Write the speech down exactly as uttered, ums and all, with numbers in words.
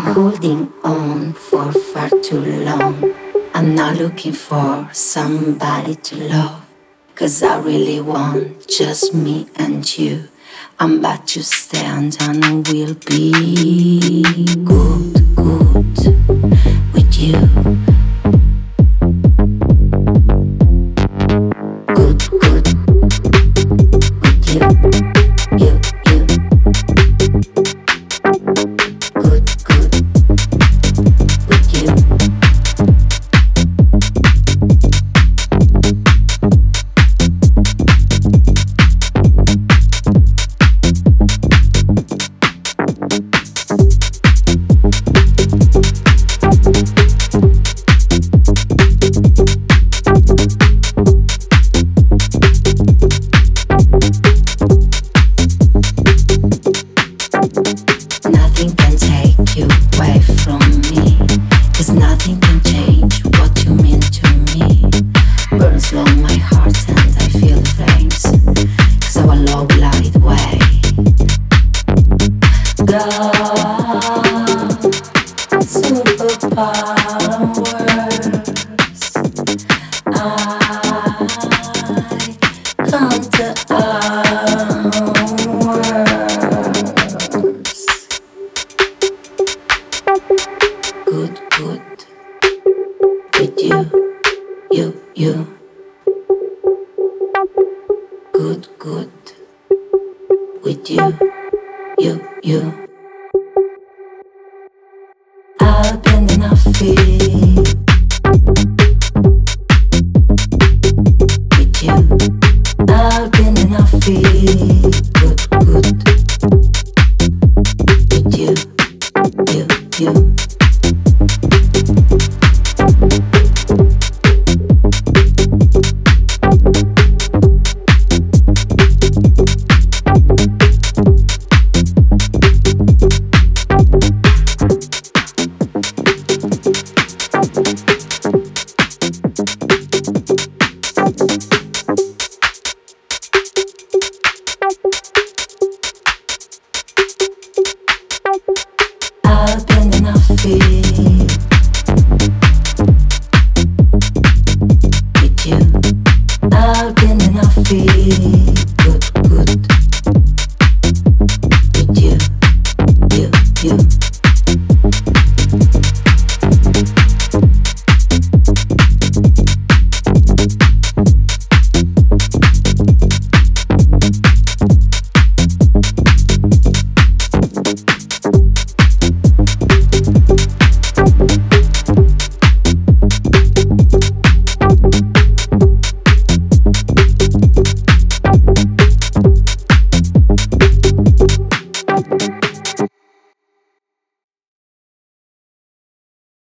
holding on for far too long. I'm not looking for somebody to love, 'cause I really want just me and you. I'm about to stand and we'll be good, good with you. Good, good with you, you, you. Good, good with you. Nothing can take you away from me, 'cause nothing can change what you mean to me. Burns low my heart and I feel the flames, 'cause our love will light the way. God, superpowers, I come to ours. Good, good with you, you, you. Good, good with you, you, you. I've been enough for you.